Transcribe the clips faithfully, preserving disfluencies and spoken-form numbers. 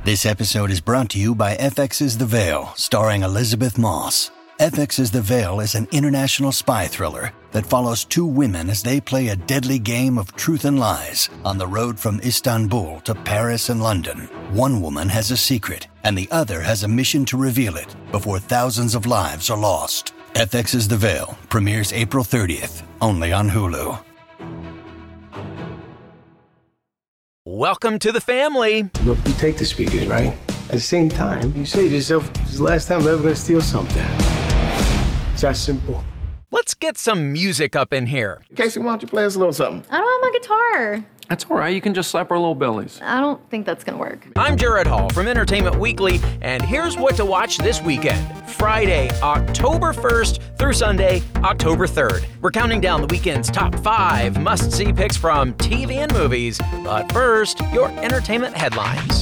This episode is brought to you by F X's The Veil, starring Elizabeth Moss. F X's The Veil is an international spy thriller that follows two women as they play a deadly game of truth and lies on the road from Istanbul to Paris and London. One woman has a secret, and the other has a mission to reveal it before thousands of lives are lost. F X's The Veil premieres April thirtieth, only on Hulu. Welcome to the family. Look, you take the speakers, right? At the same time, you say to yourself, this is the last time I'm ever gonna steal something. It's that simple. Let's get some music up in here. Casey, why don't you play us a little something? I don't have my guitar. That's all right. You can just slap our little bellies. I don't think that's gonna work. I'm Jared Hall from Entertainment Weekly, and here's what to watch this weekend. Friday, October first through Sunday, October third. We're counting down the weekend's top five must-see picks from T V and movies. But first, your entertainment headlines.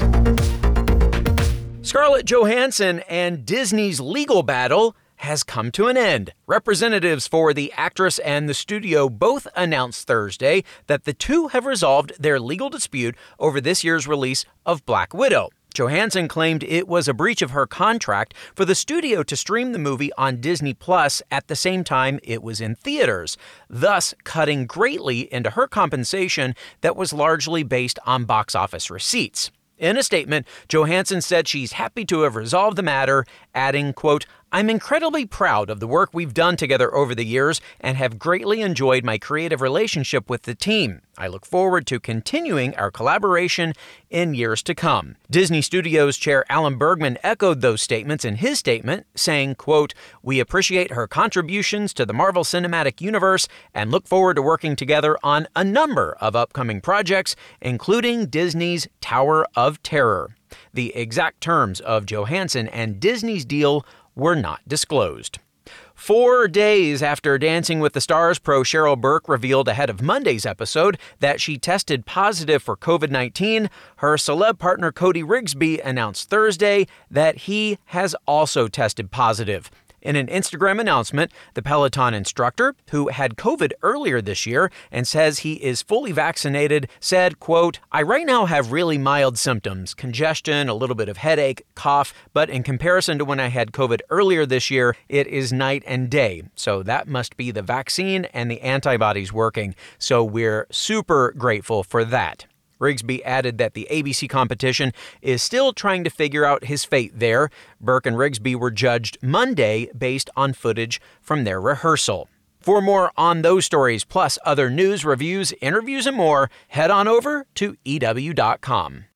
Scarlett Johansson and Disney's legal battle has come to an end. Representatives for the actress and the studio both announced Thursday that the two have resolved their legal dispute over this year's release of Black Widow. Johansson claimed it was a breach of her contract for the studio to stream the movie on Disney Plus at the same time it was in theaters, thus cutting greatly into her compensation that was largely based on box office receipts. In a statement, Johansson said she's happy to have resolved the matter, adding, quote, "I'm incredibly proud of the work we've done together over the years and have greatly enjoyed my creative relationship with the team. I look forward to continuing our collaboration in years to come." Disney Studios Chair Alan Bergman echoed those statements in his statement, saying, quote, "We appreciate her contributions to the Marvel Cinematic Universe and look forward to working together on a number of upcoming projects, including Disney's Tower of Terror." The exact terms of Johansson and Disney's deal were not disclosed. Four days after Dancing with the Stars pro Cheryl Burke revealed ahead of Monday's episode that she tested positive for covid nineteen, her celeb partner Cody Rigsby announced Thursday that he has also tested positive. In an Instagram announcement, the Peloton instructor, who had COVID earlier this year and says he is fully vaccinated, said, quote, "I right now have really mild symptoms, congestion, a little bit of headache, cough, but in comparison to when I had COVID earlier this year, it is night and day. So that must be the vaccine and the antibodies working. So we're super grateful for that." Rigsby added that the A B C competition is still trying to figure out his fate there. Burke and Rigsby were judged Monday based on footage from their rehearsal. For more on those stories, plus other news, reviews, interviews, and more, head on over to E W dot com.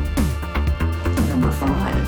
Number five.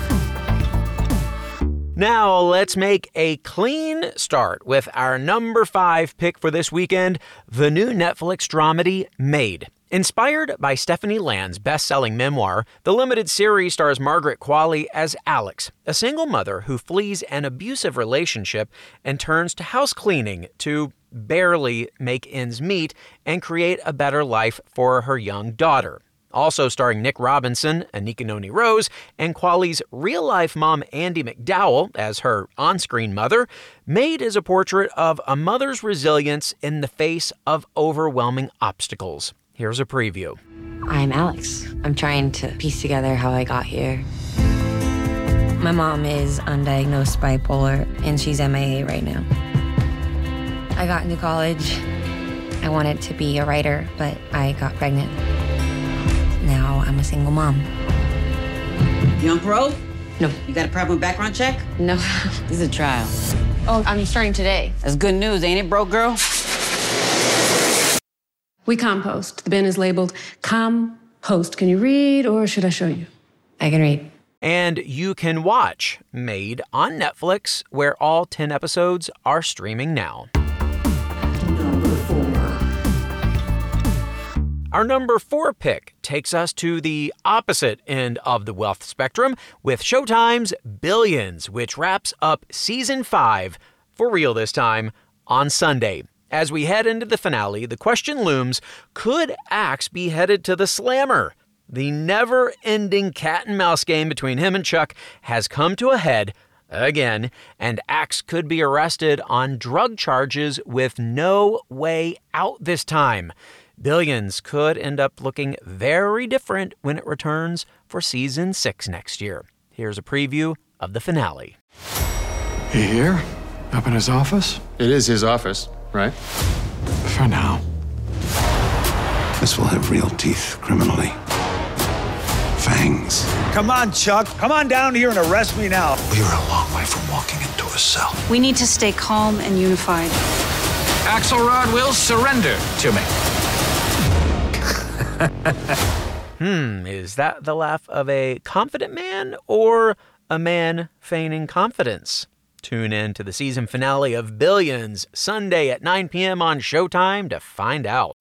Now, let's make a clean start with our number five pick for this weekend, the new Netflix dramedy Maid. Inspired by Stephanie Land's best-selling memoir, the limited series stars Margaret Qualley as Alex, a single mother who flees an abusive relationship and turns to house cleaning to barely make ends meet and create a better life for her young daughter. Also starring Nick Robinson, Anika Noni Rose, and Qualley's real-life mom Andie MacDowell as her on-screen mother, Maid is a portrait of a mother's resilience in the face of overwhelming obstacles. Here's a preview. I'm Alex. I'm trying to piece together how I got here. My mom is undiagnosed bipolar, and she's M I A right now. I got into college. I wanted to be a writer, but I got pregnant. Now I'm a single mom. You on parole? No. You got a problem with background check? No. This is a trial. Oh, I'm starting today. That's good news, ain't it, broke girl? We compost. The bin is labeled compost. Can you read or should I show you? I can read. And you can watch Maid on Netflix, where all ten episodes are streaming now. Number four. Our number four pick takes us to the opposite end of the wealth spectrum with Showtime's Billions, which wraps up season five, for real this time, on Sunday. As we head into the finale, the question looms, could Axe be headed to the slammer? The never-ending cat and mouse game between him and Chuck has come to a head again, and Axe could be arrested on drug charges with no way out this time. Billions could end up looking very different when it returns for season six next year. Here's a preview of the finale. He here? Up in his office? It is his office, right? For now. This will have real teeth, criminally. Fangs. Come on, Chuck. Come on down here and arrest me now. We are a long way from walking into a cell. We need to stay calm and unified. Axelrod will surrender to me. Hmm, is that the laugh of a confident man or a man feigning confidence? Tune in to the season finale of Billions, Sunday at nine p.m. on Showtime to find out.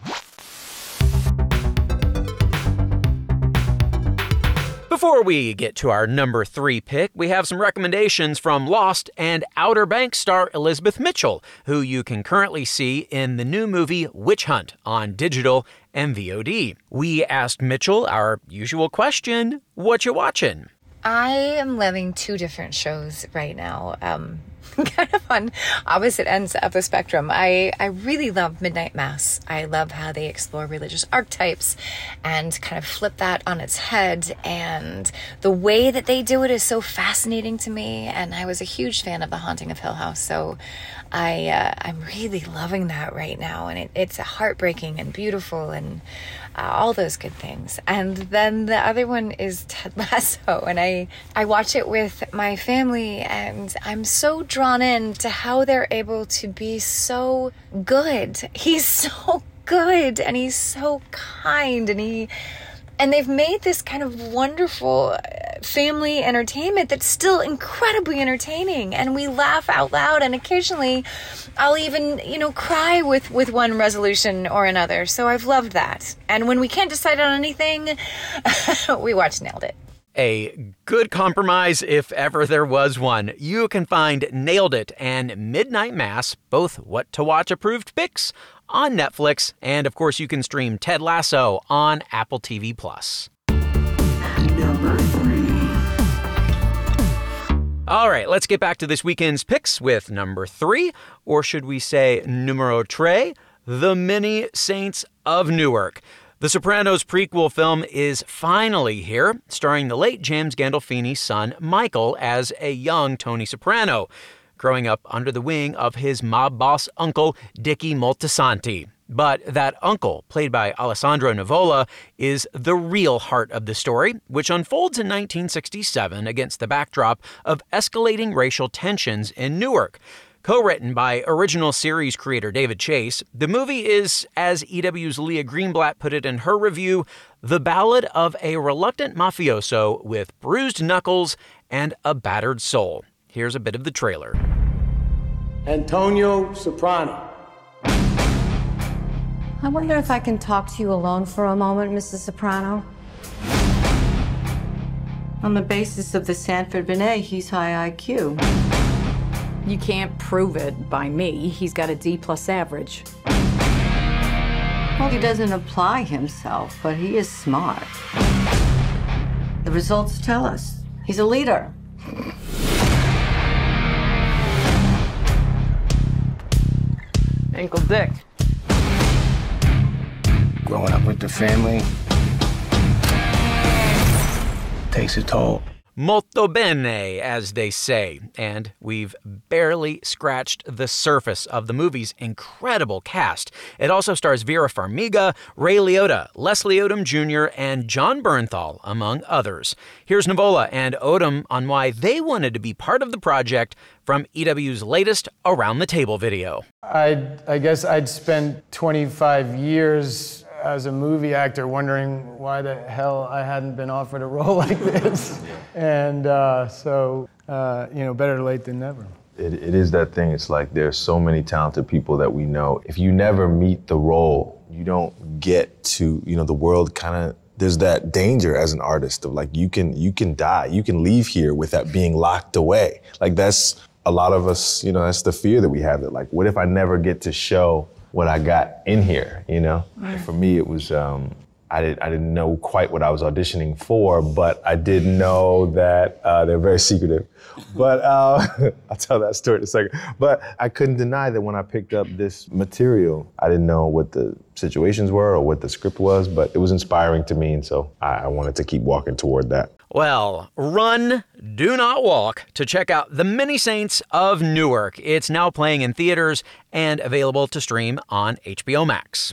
Before we get to our number three pick, we have some recommendations from Lost and Outer Banks star Elizabeth Mitchell, who you can currently see in the new movie Witch Hunt on digital and V O D. We asked Mitchell our usual question, what you watching? I am loving two different shows right now. Um, kind of on opposite ends of the spectrum. I, I really love Midnight Mass. I love how they explore religious archetypes and kind of flip that on its head. And the way that they do it is so fascinating to me. And I was a huge fan of The Haunting of Hill House. So I, uh, I'm really loving that right now. And it, it's heartbreaking and beautiful and uh, all those good things. And then the other one is Ted Lasso. And I, I watch it with my family and I'm so drawn in to how they're able to be so good. He's so good and he's so kind and he and they've made this kind of wonderful family entertainment that's still incredibly entertaining, and we laugh out loud, and occasionally I'll even, you know, cry with with one resolution or another. So I've loved that. And when we can't decide on anything, we watch Nailed It. A good compromise if ever there was one. You can find Nailed It and Midnight Mass, both What to Watch approved picks, on Netflix. And of course, you can stream Ted Lasso on Apple T V Plus. Number three. All right, let's get back to this weekend's picks with number three, or should we say numero tre, The Many Saints of Newark. The Sopranos prequel film is finally here, starring the late James Gandolfini's son, Michael, as a young Tony Soprano, growing up under the wing of his mob boss uncle, Dickie Moltisanti. But that uncle, played by Alessandro Nivola, is the real heart of the story, which unfolds in nineteen sixty-seven against the backdrop of escalating racial tensions in Newark. Co-written by original series creator David Chase, the movie is, as E W's Leah Greenblatt put it in her review, the ballad of a reluctant mafioso with bruised knuckles and a battered soul. Here's a bit of the trailer. Antonio Soprano. I wonder if I can talk to you alone for a moment, Missus Soprano. On the basis of the Sanford Binet, he's high I Q. You can't prove it by me. He's got a D plus average. Well, he doesn't apply himself, but he is smart. The results tell us. He's a leader. Uncle Dick. Growing up with the family takes a toll. Molto bene, as they say, and we've barely scratched the surface of the movie's incredible cast. It also stars Vera Farmiga, Ray Liotta, Leslie Odom Junior, and John Bernthal, among others. Here's Nivola and Odom on why they wanted to be part of the project from E W's latest Around the Table video. I I guess I'd spent twenty-five years as a movie actor wondering why the hell I hadn't been offered a role like this. And uh, so, uh, you know, better late than never. It, it is that thing. It's like there's so many talented people that we know. If you never meet the role, you don't get to, you know, the world kind of, there's that danger as an artist of like, you can, you can die. You can leave here with that being locked away. Like that's a lot of us, you know, that's the fear that we have, that like, what if I never get to show what I got in here, you know? Right. For me, it was, um, I didn't, I didn't know quite what I was auditioning for, but I did know that uh, they're very secretive. But uh, I'll tell that story in a second. But I couldn't deny that when I picked up this material, I didn't know what the situations were or what the script was, but it was inspiring to me, and so I, I wanted to keep walking toward that. Well, run, do not walk to check out The Many Saints of Newark. It's now playing in theaters and available to stream on H B O Max.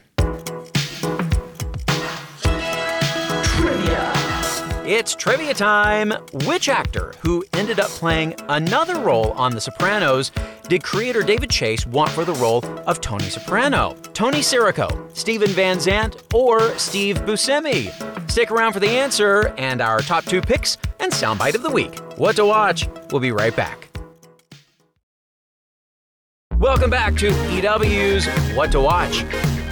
It's trivia time. Which actor who ended up playing another role on The Sopranos did creator David Chase want for the role of Tony Soprano? Tony Sirico, Steven Van Zandt, or Steve Buscemi? Stick around for the answer and our top two picks and soundbite of the week. What to watch? We'll be right back. Welcome back to E W's What to Watch.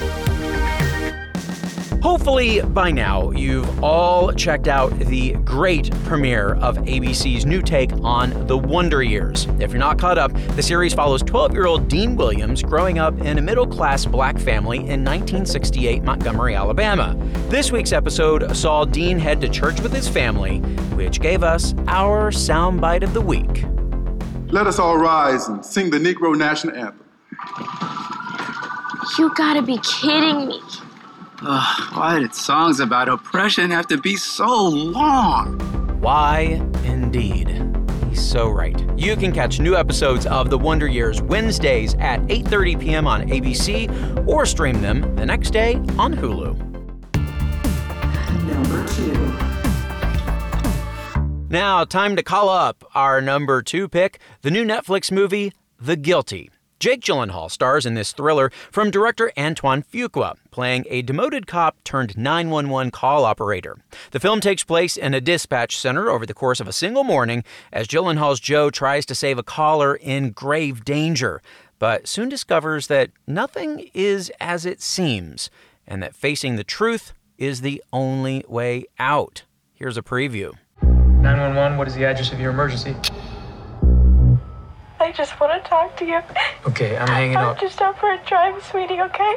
Hopefully, by now, you've all checked out the great premiere of A B C's new take on The Wonder Years. If you're not caught up, the series follows twelve-year-old Dean Williams growing up in a middle-class black family in nineteen sixty-eight Montgomery, Alabama. This week's episode saw Dean head to church with his family, which gave us our soundbite of the week. Let us all rise and sing the Negro National Anthem. You gotta be kidding me. Ugh, why did songs about oppression have to be so long? Why, indeed. He's so right. You can catch new episodes of The Wonder Years Wednesdays at eight thirty p.m. on A B C or stream them the next day on Hulu. Number two. Now, time to call up our number two pick, the new Netflix movie, The Guilty. Jake Gyllenhaal stars in this thriller from director Antoine Fuqua, playing a demoted cop turned nine one one call operator. The film takes place in a dispatch center over the course of a single morning as Gyllenhaal's Joe tries to save a caller in grave danger, but soon discovers that nothing is as it seems, and that facing the truth is the only way out. Here's a preview. nine one one, what is the address of your emergency? I just want to talk to you. Okay, I'm hanging I'm up. just out for a drive, sweetie, okay?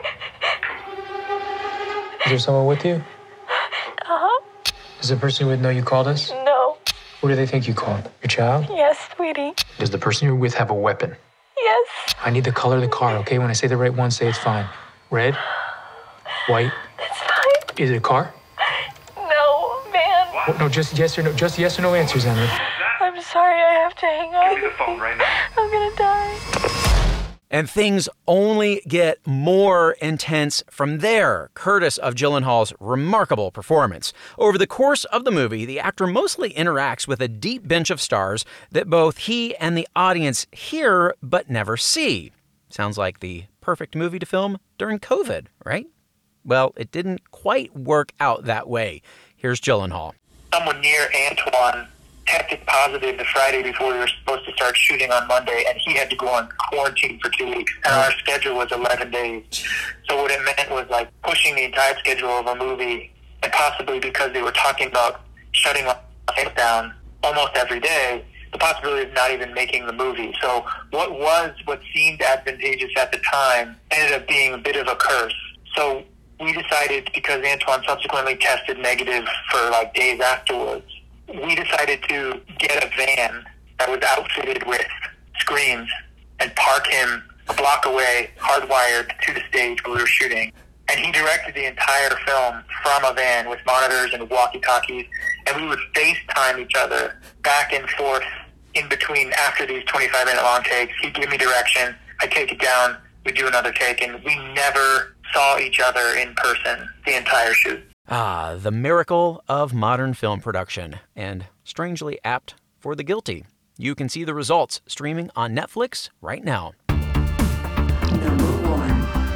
Is there someone with you? Uh-huh. Does the person you're with know you called us? No. Who do they think you called? Your child? Yes, sweetie. Does the person you're with have a weapon? Yes. I need the color of the car, okay? When I say the right one, say it's fine. Red? White? It's fine. Is it a car? No, man. Oh, no, just yes or no. Just yes or no answers, Emily. I'm sorry, I have to hang up. Give me the phone right now. I'm gonna die. And things only get more intense from there, courtesy of Gyllenhaal's remarkable performance. Over the course of the movie, the actor mostly interacts with a deep bench of stars that both he and the audience hear but never see. Sounds like the perfect movie to film during COVID, right? Well, it didn't quite work out that way. Here's Gyllenhaal. Someone near Antoine tested positive the Friday before we were supposed to start shooting on Monday, and he had to go on quarantine for two weeks. And our schedule was eleven days. So what it meant was like pushing the entire schedule of a movie, and possibly because they were talking about shutting life down almost every day, the possibility of not even making the movie. So what was, what seemed advantageous at the time ended up being a bit of a curse. So we decided, because Antoine subsequently tested negative for like days afterwards, we decided to get a van that was outfitted with screens and park him a block away, hardwired to the stage where we were shooting. And he directed the entire film from a van with monitors and walkie-talkies, and we would FaceTime each other back and forth in between after these twenty-five minute long takes. He'd give me direction, I'd take it down, we'd do another take, and we never saw each other in person the entire shoot. Ah, the miracle of modern film production, and strangely apt for The Guilty. You can see the results streaming on Netflix right now. Number one.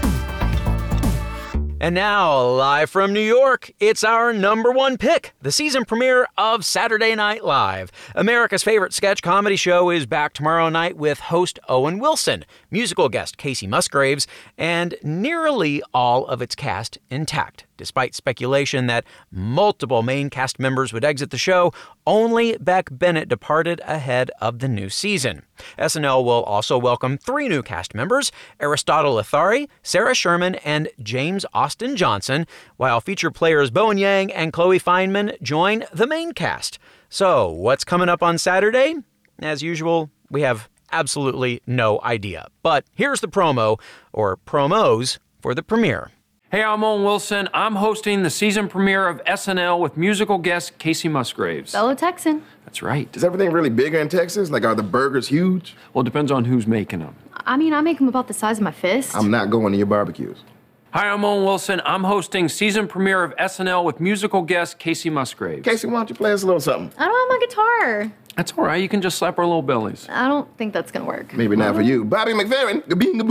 And now, live from New York, it's our number one pick, the season premiere of Saturday Night Live. America's favorite sketch comedy show is back tomorrow night with host Owen Wilson, musical guest Casey Musgraves, and nearly all of its cast intact. Despite speculation that multiple main cast members would exit the show, only Beck Bennett departed ahead of the new season. S N L will also welcome three new cast members, Aristotle Athari, Sarah Sherman, and James Austin Johnson, while featured players Bowen Yang and Chloe Fineman join the main cast. So, what's coming up on Saturday? As usual, we have absolutely no idea. But here's the promo, or promos, for the premiere. Hey, I'm Owen Wilson. I'm hosting the season premiere of S N L with musical guest Casey Musgraves. Fellow Texan. That's right. Is everything really bigger in Texas? Like, are the burgers huge? Well, it depends on who's making them. I mean, I make them about the size of my fist. I'm not going to your barbecues. Hi, I'm Owen Wilson. I'm hosting season premiere of S N L with musical guest Casey Musgraves. Casey, why don't you play us a little something? I don't have my guitar. That's all right. You can just slap our little bellies. I don't think that's going to work. Maybe not for you. Bobby McFerrin.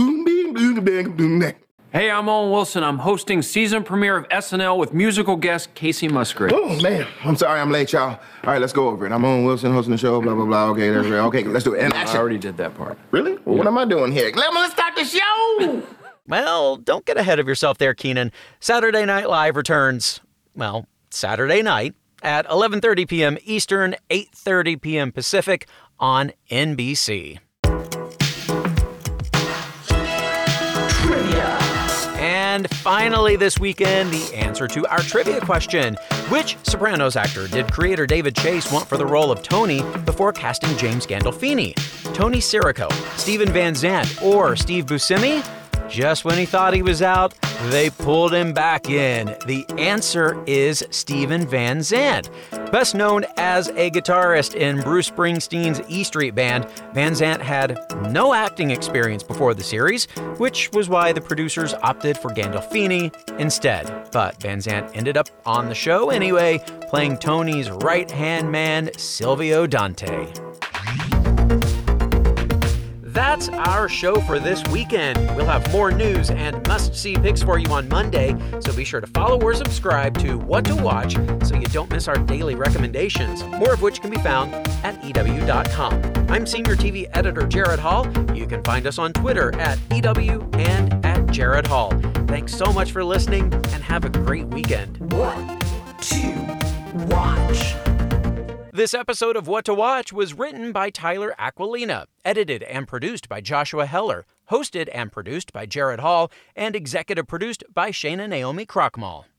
Hey, I'm Owen Wilson. I'm hosting season premiere of S N L with musical guest Casey Musgraves. Oh, man. I'm sorry I'm late, y'all. All right, let's go over it. I'm Owen Wilson hosting the show, blah, blah, blah. Okay, there's, okay, let's do it. And action. I already did that part. Really? Well, yeah. What am I doing here? Let me start the show! Well, don't get ahead of yourself there, Keenan. Saturday Night Live returns, well, Saturday night at eleven thirty p.m. Eastern, eight thirty p.m. Pacific on N B C. Trivia. And finally this weekend, the answer to our trivia question. Which Sopranos actor did creator David Chase want for the role of Tony before casting James Gandolfini? Tony Sirico, Steven Van Zandt, or Steve Buscemi? Just when he thought he was out, they pulled him back in. The answer is Steven Van Zandt. Best known as a guitarist in Bruce Springsteen's E Street Band, Van Zandt had no acting experience before the series, which was why the producers opted for Gandolfini instead. But Van Zandt ended up on the show anyway, playing Tony's right-hand man, Silvio Dante. That's our show for this weekend. We'll have more news and must-see picks for you on Monday, so be sure to follow or subscribe to What to Watch so you don't miss our daily recommendations, more of which can be found at E W dot com. I'm Senior T V Editor Jared Hall. You can find us on Twitter at E W and at Jared Hall. Thanks so much for listening, and have a great weekend. What to watch? This episode of What to Watch was written by Tyler Aquilina, edited and produced by Joshua Heller, hosted and produced by Jared Hall, and executive produced by Shana Naomi Krochmal.